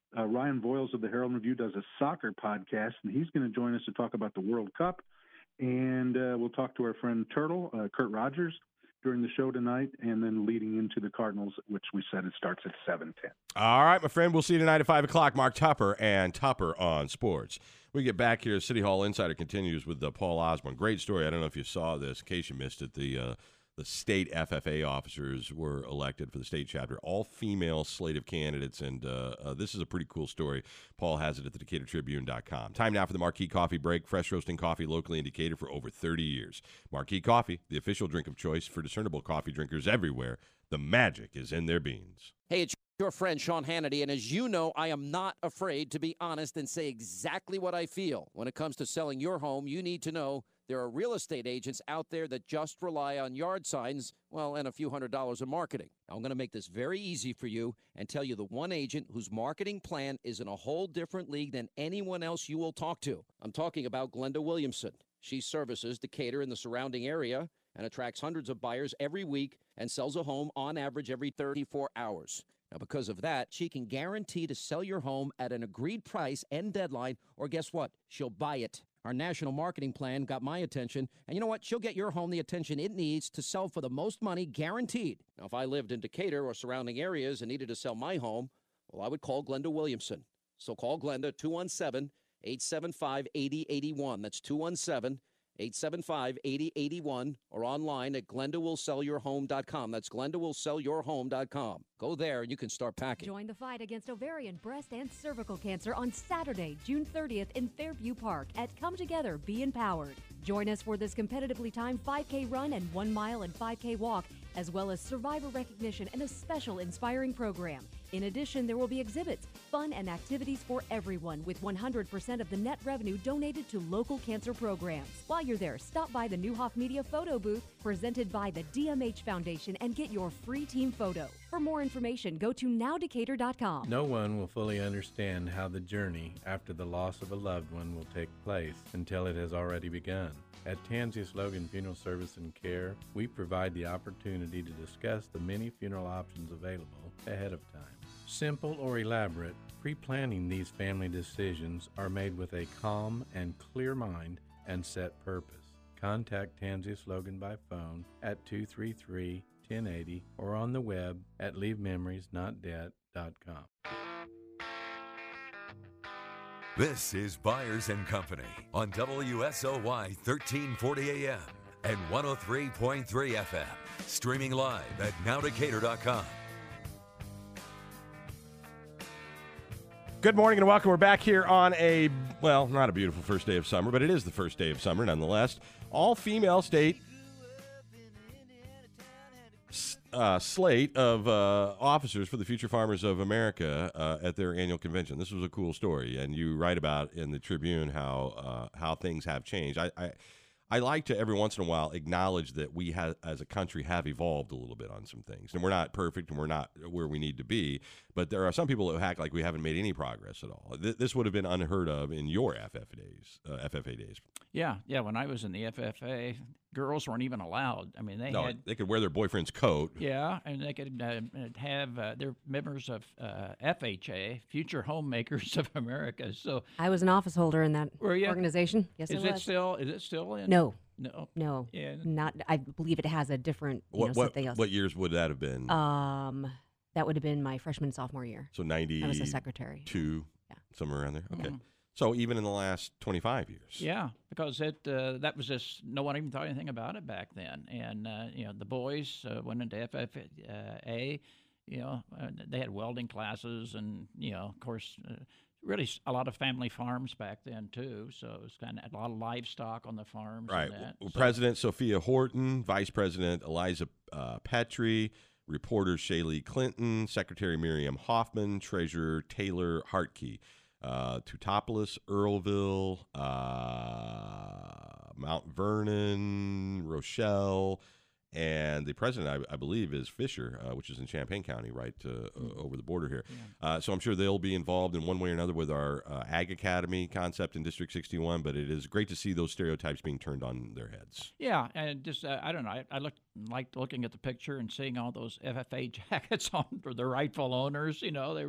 Uh, Ryan Voiles of the Herald Review does a soccer podcast, and he's going to join us to talk about the World Cup. And uh, we'll talk to our friend Turtle, uh, Kurt Rogers, during the show tonight, and then leading into the Cardinals, which we said it starts at seven ten. All right, my friend. We'll see you tonight at five o'clock. Mark Tupper and Tupper on Sports. We get back here. City Hall Insider continues with uh, Paul Osborne. Great story. I don't know if you saw this. In case you missed it, the uh, the state F F A officers were elected for the state chapter. All female slate of candidates, and uh, uh, this is a pretty cool story. Paul has it at the Decatur Tribune dot com. Time now for the Marquee Coffee Break. Fresh roasting coffee locally in Decatur for over thirty years. Marquee Coffee, the official drink of choice for discernible coffee drinkers everywhere. The magic is in their beans. Hey, it's your friend Sean Hannity, and as you know, I am not afraid to be honest and say exactly what I feel. When it comes to selling your home, you need to know there are real estate agents out there that just rely on yard signs, well, and a few hundred dollars of marketing. I'm going to make this very easy for you and tell you the one agent whose marketing plan is in a whole different league than anyone else you will talk to. I'm talking about Glenda Williamson. She services Decatur and the surrounding area and attracts hundreds of buyers every week and sells a home on average every thirty-four hours. Now, because of that, she can guarantee to sell your home at an agreed price and deadline, or guess what? She'll buy it. Our national marketing plan got my attention, and you know what? She'll get your home the attention it needs to sell for the most money, guaranteed. Now, if I lived in Decatur or surrounding areas and needed to sell my home, well, I would call Glenda Williamson. So call Glenda, two one seven, eight seven five, eight zero eight one. That's two one seven, eight seven five, eight zero eight one, or online at glenda will sell your home dot com. That's glenda will sell your home dot com. Go there and you can start packing. Join the fight against ovarian, breast, and cervical cancer on Saturday, June thirtieth in Fairview Park at Come Together, Be Empowered. Join us for this competitively timed five K run and one mile and five K walk, as well as survivor recognition and a special inspiring program. In addition, there will be exhibits, fun, and activities for everyone, with one hundred percent of the net revenue donated to local cancer programs. While you're there, stop by the Newhoff Media photo booth presented by the D M H Foundation and get your free team photo. For more information, go to now decatur dot com. No one will fully understand how the journey after the loss of a loved one will take place until it has already begun. At Tansius Logan Funeral Service and Care, we provide the opportunity to discuss the many funeral options available ahead of time. Simple or elaborate, pre-planning these family decisions are made with a calm and clear mind and set purpose. Contact Tansius Logan by phone at two three three, one zero eight zero or on the web at leave memories not dead dot com. This is Byers and Company on W S O Y thirteen forty A M and one oh three point three F M. Streaming live at now decatur dot com. Good morning and welcome. We're back here on a, well, not a beautiful first day of summer, but it is the first day of summer nonetheless. All-female state uh, slate of uh, officers for the Future Farmers of America uh, at their annual convention. This was a cool story, and you write about in the Tribune how uh, how things have changed. I, I I like to every once in a while acknowledge that we have, as a country, have evolved a little bit on some things, and we're not perfect, and we're not where we need to be. But there are some people who act like we haven't made any progress at all. Th- this would have been unheard of in your F F A days. Uh, F F A days. Yeah, yeah. When I was in the F F A, girls weren't even allowed. I mean, they no, had they could wear their boyfriend's coat. Yeah, and they could uh, have uh, they're members of uh, F H A, Future Homemakers of America. So I was an office holder in that Were you? organization. Yes, is I it was. still? Is it still in? No. No. No. Yeah. Not. I believe it has a different. You What know, what, something else. what years would that have been? Um, that would have been my freshman sophomore year. so ninety. I was a secretary. Two. Yeah. Somewhere around there. Okay. Mhm. So even in the last twenty-five years. Yeah, because it uh, that was just no one even thought anything about it back then, and uh, you know the boys uh, went into F F A, you know uh, they had welding classes, and you know of course uh, really s- a lot of family farms back then too, so it was kind of a lot of livestock on the farms. Right. And that. Well, So- President Sophia Horton, Vice President Eliza uh, Petrie, reporter Shaylee Clinton, Secretary Miriam Hoffman, Treasurer Taylor Hartkey, uh, Teutopolis, Earlville, uh, Mount Vernon, Rochelle, and the president, I, I believe, is Fisher, uh, which is in Champaign County, right uh, uh, over the border here. Uh, so I'm sure they'll be involved in one way or another with our uh, Ag Academy concept in District sixty-one, but it is great to see those stereotypes being turned on their heads. Yeah, and just uh, I don't know. I, I looked liked looking at the picture and seeing all those F F A jackets on for the rightful owners. You know, they were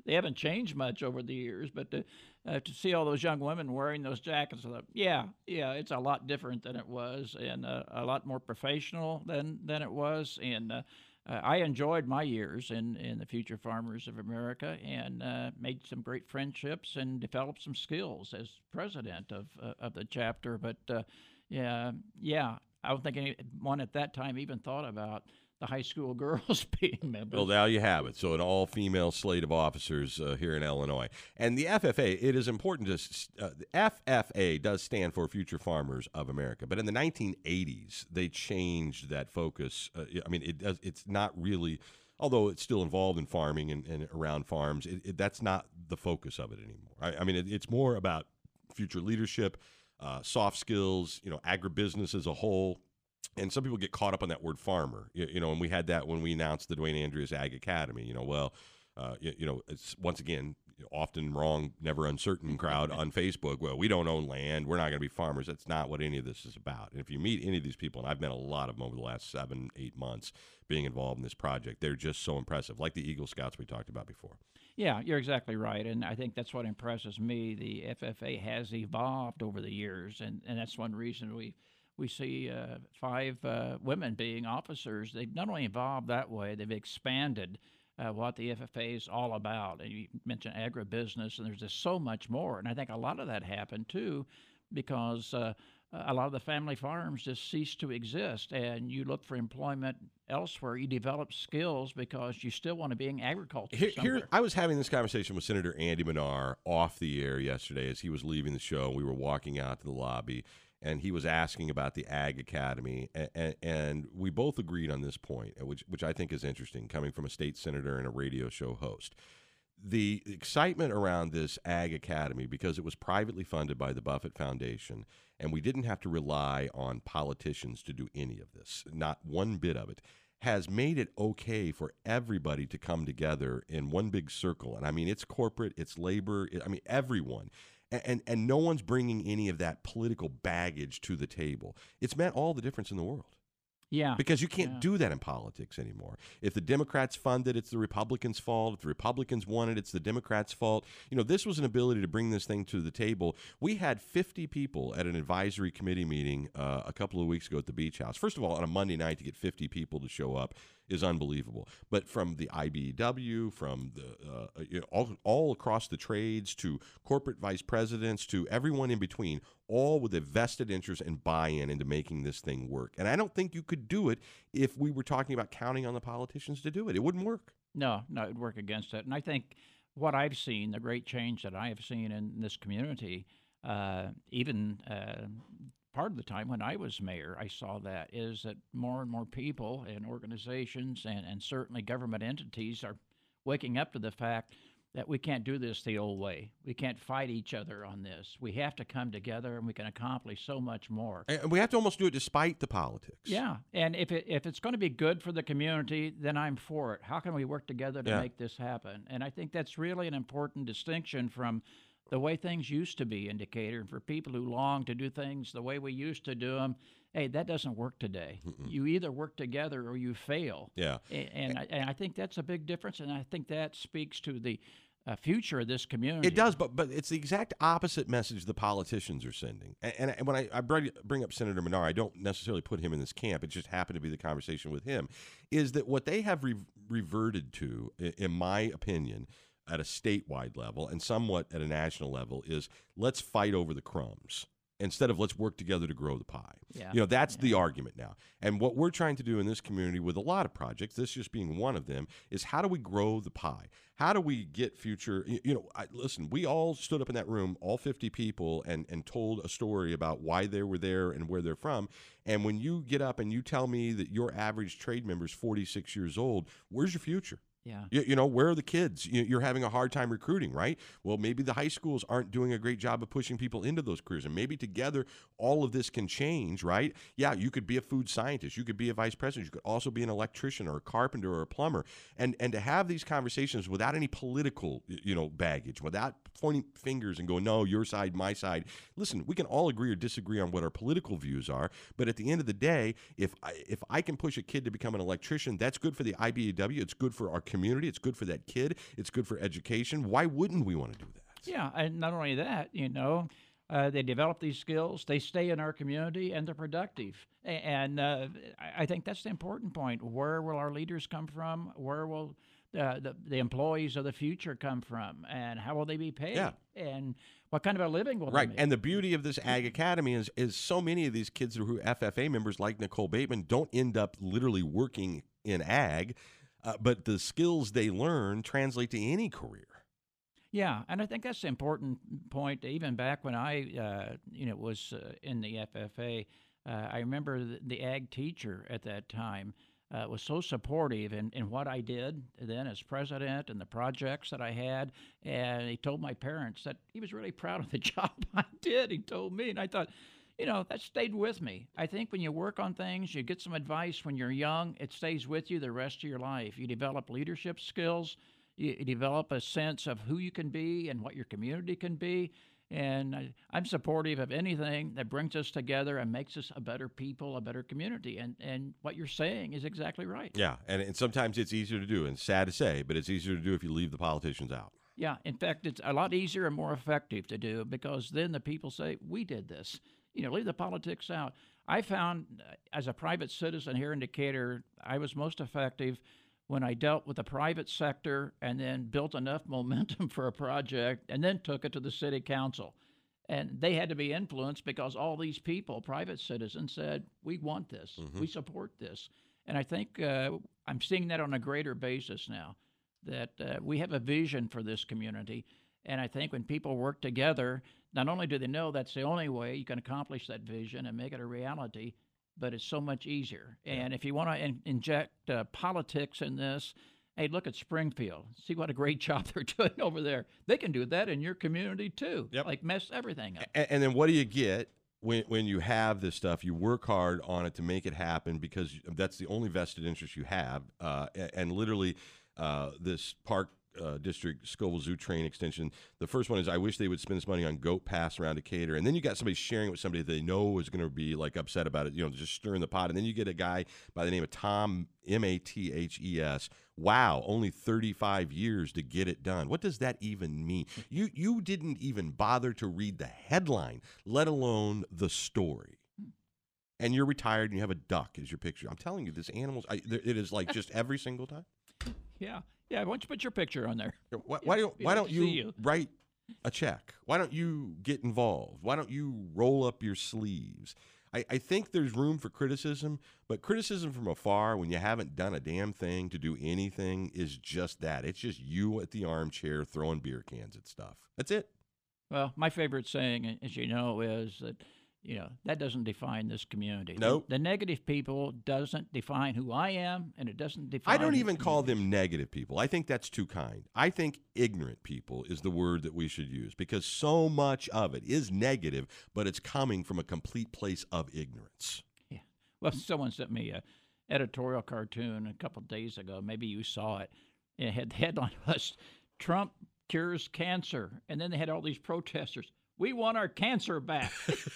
they haven't changed much over the years, but to, uh, to see all those young women wearing those jackets, I thought, yeah, yeah, it's a lot different than it was, and uh, a lot more professional than, than it was. And uh, uh, I enjoyed my years in, in the Future Farmers of America, and uh, made some great friendships and developed some skills as president of uh, of the chapter. But uh, yeah, yeah, I don't think anyone at that time even thought about the high school girls being members. Well, now you have it. So an all-female slate of officers uh, here in Illinois. And the F F A, it is important to, uh, the F F A does stand for Future Farmers of America. But in the nineteen eighties, they changed that focus. Uh, I mean, it does, it's not really, although it's still involved in farming and, and around farms, it, it, that's not the focus of it anymore. I, I mean, it, it's more about future leadership, uh, soft skills, you know, agribusiness as a whole. And some people get caught up on that word farmer, you, you know, and we had that when we announced the Dwayne Andrews Ag Academy. You know, well, uh, you, you know, it's once again, often wrong, never uncertain crowd on Facebook. Well, we don't own land. We're not going to be farmers. That's not what any of this is about. And if you meet any of these people, and I've met a lot of them over the last seven, eight months being involved in this project, they're just so impressive, like the Eagle Scouts we talked about before. Yeah, you're exactly right, and I think that's what impresses me. The F F A has evolved over the years, and, and that's one reason we we see uh, five uh, women being officers. They've not only evolved that way, they've expanded uh, what the F F A is all about. And you mentioned agribusiness, and there's just so much more. And I think a lot of that happened, too, because uh, a lot of the family farms just ceased to exist, and you look for employment elsewhere. You develop skills because you still want to be in agriculture Here, somewhere. here, I was having this conversation with Senator Andy Manar off the air yesterday as he was leaving the show. We were walking out to the lobby, and he was asking about the Ag Academy, and, and, and we both agreed on this point, which which I think is interesting, coming from a state senator and a radio show host. The excitement around this Ag Academy, because it was privately funded by the Buffett Foundation, and we didn't have to rely on politicians to do any of this, not one bit of it, has made it okay for everybody to come together in one big circle. And I mean, it's corporate, it's labor, I mean, everyone. And, and no one's bringing any of that political baggage to the table. It's meant all the difference in the world. Yeah. Because you can't yeah. do that in politics anymore. If the Democrats fund it, it's the Republicans' fault. If the Republicans want it, it's the Democrats' fault. You know, this was an ability to bring this thing to the table. We had fifty people at an advisory committee meeting uh, a couple of weeks ago at the Beach House. First of all, on a Monday night to get fifty people to show up is unbelievable. But from the I B E W, from the uh, you know, all, all across the trades to corporate vice presidents to everyone in between, all with a vested interest and buy-in into making this thing work. And I don't think you could do it if we were talking about counting on the politicians to do it. It wouldn't work. No, no, it'd work against it. And I think what I've seen, the great change that I have seen in this community, uh, even uh, part of the time when I was mayor, I saw that, is that more and more people and organizations and, and certainly government entities are waking up to the fact that we can't do this the old way. We can't fight each other on this. We have to come together, and we can accomplish so much more. And we have to almost do it despite the politics. Yeah, and if it, if it's going to be good for the community, then I'm for it. How can we work together to Yeah. make this happen? And I think that's really an important distinction from the way things used to be in Decatur. And for people who long to do things the way we used to do them, hey, that doesn't work today. Mm-mm. You either work together or you fail. Yeah. A- And, I, and I think that's a big difference, and I think that speaks to the uh, future of this community. It does, but but it's the exact opposite message the politicians are sending. And, and when I, I bring bring up Senator Manar, I don't necessarily put him in this camp. It just happened to be the conversation with him, is that what they have re- reverted to, i- in my opinion, at a statewide level and somewhat at a national level, is let's fight over the crumbs instead of let's work together to grow the pie. Yeah. You know, that's the argument now. And what we're trying to do in this community with a lot of projects, this just being one of them, is how do we grow the pie? How do we get future, you, you know, I, listen, we all stood up in that room, all fifty people, and, and told a story about why they were there and where they're from. And when you get up and you tell me that your average trade member is forty-six years old, where's your future? Yeah. You, you know, where are the kids? You, you're having a hard time recruiting, right? Well, maybe the high schools aren't doing a great job of pushing people into those careers. And maybe together all of this can change, right? Yeah, you could be a food scientist. You could be a vice president. You could also be an electrician or a carpenter or a plumber. And and to have these conversations without any political, you know, baggage, without pointing fingers and going, no, your side, my side. Listen, we can all agree or disagree on what our political views are. But at the end of the day, if I, if I can push a kid to become an electrician, that's good for the I B E W. It's good for our community. It's good for that kid. It's good for education. Why wouldn't we want to do that? Yeah, and not only that, you know, uh, they develop these skills, they stay in our community, and they're productive. A- And uh, I I think that's the important point. Where will our leaders come from? Where will uh, the, the employees of the future come from? And how will they be paid? Yeah. And what kind of a living will Right, they make? and the beauty of this Ag Academy is is so many of these kids who are F F A members, like Nicole Bateman, don't end up literally working in ag, uh, but the skills they learn translate to any career. Yeah, and I think that's the important point. Even back when I, uh, you know, was uh, in the F F A, uh, I remember the, the ag teacher at that time uh, was so supportive in, in what I did then as president and the projects that I had. And he told my parents that he was really proud of the job I did. He told me, and I thought, you know, that stayed with me. I think when you work on things, you get some advice when you're young, it stays with you the rest of your life. You develop leadership skills. You you develop a sense of who you can be and what your community can be. And I, I'm supportive of anything that brings us together and makes us a better people, a better community. And, and what you're saying is exactly right. Yeah, and, and sometimes it's easier to do, and sad to say, but it's easier to do if you leave the politicians out. Yeah, in fact, it's a lot easier and more effective to do because then the people say, we did this. You know, leave the politics out. I found uh, as a private citizen here in Decatur, I was most effective when I dealt with the private sector and then built enough momentum for a project and then took it to the city council. And they had to be influenced because all these people, private citizens, said, we want this, Mhm. we support this. And I think uh, I'm seeing that on a greater basis now, that uh, we have a vision for this community. And I think when people work together, not only do they know that's the only way you can accomplish that vision and make it a reality, but it's so much easier. And if you want to in- inject uh, politics in this, hey, look at Springfield. See what a great job they're doing over there. They can do that in your community too. Yep. Like mess everything up. And, and then what do you get when when you have this stuff? You work hard on it to make it happen because that's the only vested interest you have. Uh, and, and literally, uh, this park uh, district Scoville Zoo train extension. The first one is I wish they would spend this money on goat pass around Decatur, and then you got somebody sharing it with somebody that they know is going to be like upset about it. You know, just stirring the pot, and then you get a guy by the name of Tom M A T H E S. Wow, only thirty-five years to get it done. What does that even mean? You you didn't even bother to read the headline, let alone the story. And you're retired and you have a duck as your picture. I'm telling you, this animal's, I, it is like just every single time. Yeah. Yeah. Why don't you put your picture on there? Why, why don't We'd Why like don't to you, see you. write a check? Why don't you get involved? Why don't you roll up your sleeves? I, I think there's room for criticism, but criticism from afar when you haven't done a damn thing to do anything is just that. It's just you at the armchair throwing beer cans at stuff. That's it. Well, my favorite saying, as you know, is that, you know, that doesn't define this community. Nope. The, the negative people doesn't define who I am, and it doesn't define. I don't this even call community. them negative people. I think that's too kind. I think ignorant people is the word that we should use because so much of it is negative, but it's coming from a complete place of ignorance. Yeah. Well, someone sent me a editorial cartoon a couple of days ago. Maybe you saw it. It had the headline was Trump cures cancer, and then they had all these protesters. We want our cancer back.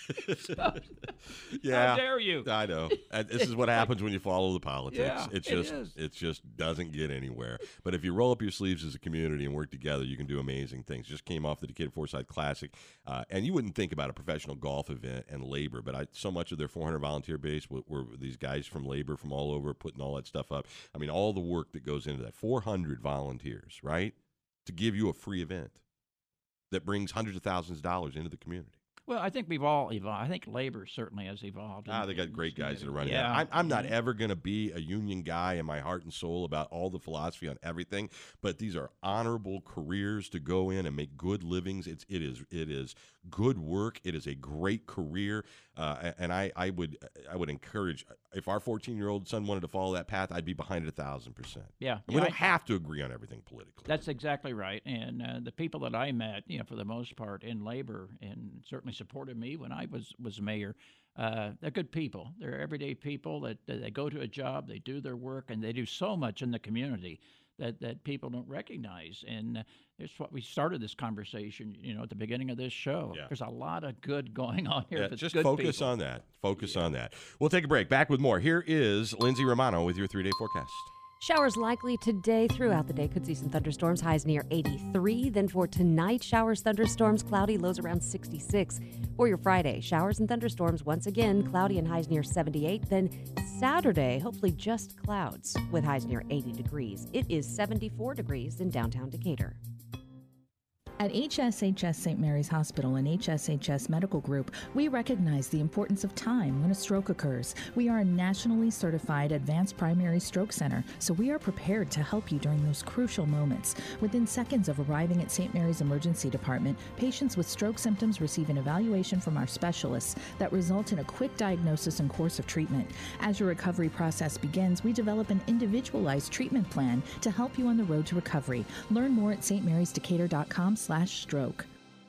So, Yeah, how dare you? I know. And this is what happens when you follow the politics. Yeah, it's it just is. it just doesn't get anywhere. But if you roll up your sleeves as a community and work together, you can do amazing things. Just came off the Decatur Forsyth Classic, uh, and you wouldn't think about a professional golf event and labor, but I, so much of their four hundred volunteer base were, were these guys from labor from all over putting all that stuff up. I mean, all the work that goes into that. four hundred volunteers, right, to give you a free event that brings hundreds of thousands of dollars into the community. Well, I think we've all evolved. I think labor certainly has evolved. Ah, in- they got in great this guys that are community. running it. Yeah. I'm, I'm not ever going to be a union guy in my heart and soul about all the philosophy on everything, but these are honorable careers to go in and make good livings. It's it is it is good work. It is a great career, uh, and I, I would I would encourage if our fourteen year old son wanted to follow that path, I'd be behind it a thousand percent. Yeah, And we yeah, don't I- have to agree on everything politically. That's exactly right. And uh, the people that I met, you know, for the most part in labor and certainly supported me when I was, was mayor, uh, they're good people. They're everyday people that, that they go to a job, they do their work, and they do so much in the community that, that people don't recognize. And uh, it's what we started this conversation, you know, at the beginning of this show. Yeah. There's a lot of good going on here. Yeah, if it's just good focus people. on that. Focus on that. We'll take a break. Back with more. Here is Lindsay Romano with your three day forecast. Showers likely today throughout the day. Could see some thunderstorms, highs near eighty-three. Then for tonight, showers, thunderstorms, cloudy, lows around sixty-six. For your Friday, showers and thunderstorms once again, cloudy and highs near seventy-eight. Then Saturday, hopefully just clouds with highs near eighty degrees. It is seventy-four degrees in downtown Decatur. At H S H S Saint Mary's Hospital and H S H S Medical Group, we recognize the importance of time when a stroke occurs. We are a nationally certified advanced primary stroke center, so we are prepared to help you during those crucial moments. Within seconds of arriving at Saint Mary's Emergency Department, patients with stroke symptoms receive an evaluation from our specialists that result in a quick diagnosis and course of treatment. As your recovery process begins, we develop an individualized treatment plan to help you on the road to recovery. Learn more at st marys decatur dot com slash stroke.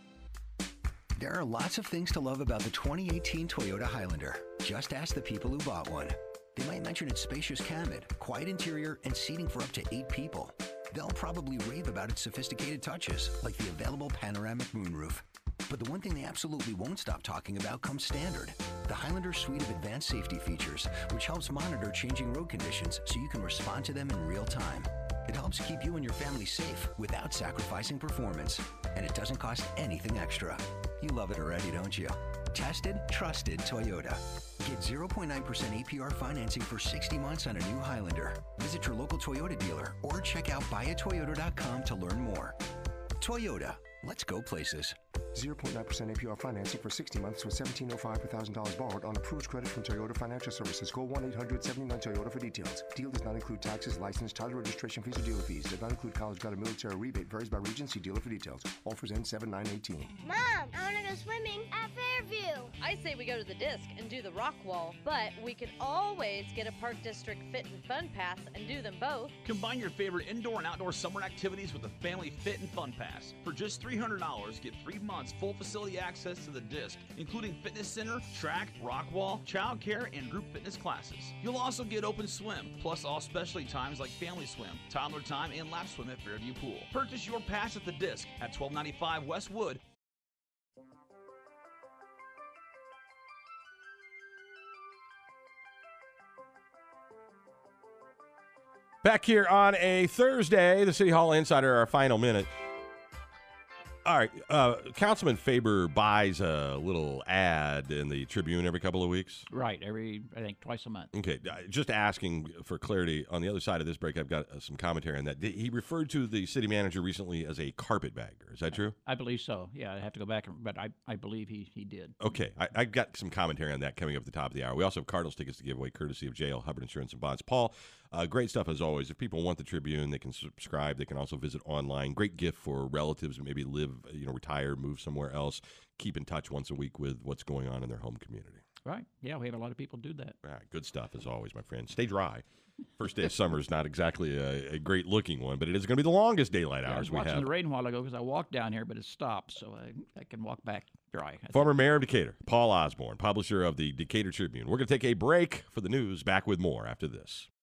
There are lots of things to love about the twenty eighteen Toyota Highlander. Just ask the people who bought one. They might mention its spacious cabin, quiet interior, and seating for up to eight people. They'll probably rave about its sophisticated touches, like the available panoramic moonroof. But the one thing they absolutely won't stop talking about comes standard. The Highlander suite of advanced safety features, which helps monitor changing road conditions so you can respond to them in real time. It helps keep you and your family safe without sacrificing performance. And it doesn't cost anything extra. You love it already, don't you? Tested, trusted Toyota. Get zero point nine percent A P R financing for sixty months on a new Highlander. Visit your local Toyota dealer or check out buy a toyota dot com to learn more. Toyota, let's go places. zero point nine percent A P R financing for sixty months with seventeen oh five per one thousand dollars borrowed on approved credit from Toyota Financial Services. Call one eight hundred seven nine Toyota for details. Deal does not include taxes, license, title registration fees, or dealer fees. Does not include college guard or military rebate. Varies by region. See dealer for details. Offers end seven nine eighteen. Mom, I want to go swimming at Fairview. I say we go to the disc and do the rock wall, but we can always get a Park District Fit and Fun Pass and do them both. Combine your favorite indoor and outdoor summer activities with the Family Fit and Fun Pass. For just three hundred dollars, get three months full facility access to the disc, including fitness center, track, rock wall, child care, and group fitness classes. You'll also get open swim, plus all specialty times like family swim, toddler time, and lap swim at Fairview Pool. Purchase your pass at the disc at twelve ninety-five West Wood. Back here on a Thursday, the City Hall Insider, our final minute. All right, uh, Councilman Faber buys a little ad in the Tribune every couple of weeks. Right, every, I think, twice a month. Okay, uh, just asking for clarity. On the other side of this break, I've got uh, some commentary on that. Did- He referred to the city manager recently as a carpetbagger. Is that true? I believe so. Yeah, I have to go back, and- but I, I believe he, he did. Okay, I, I've got some commentary on that coming up at the top of the hour. We also have Cardinals tickets to give away, courtesy of J L Hubbard Insurance and Bonds. Paul, uh, great stuff as always. If people want the Tribune, they can subscribe. They can also visit online. Great gift for relatives who maybe live, you know, retire, move somewhere else. Keep in touch once a week with what's going on in their home community. Right. Yeah, we have a lot of people do that. All right, good stuff as always, my friend. Stay dry. First day of summer is not exactly a, a great looking one, but it is going to be the longest daylight Yeah, I was hours we watching have. the rain a while ago because I walked down here, but it stopped, so I, I can walk back dry. Former Mayor of Decatur, Paul Osborne, publisher of the Decatur Tribune. We're going to take a break for the news. Back with more after this.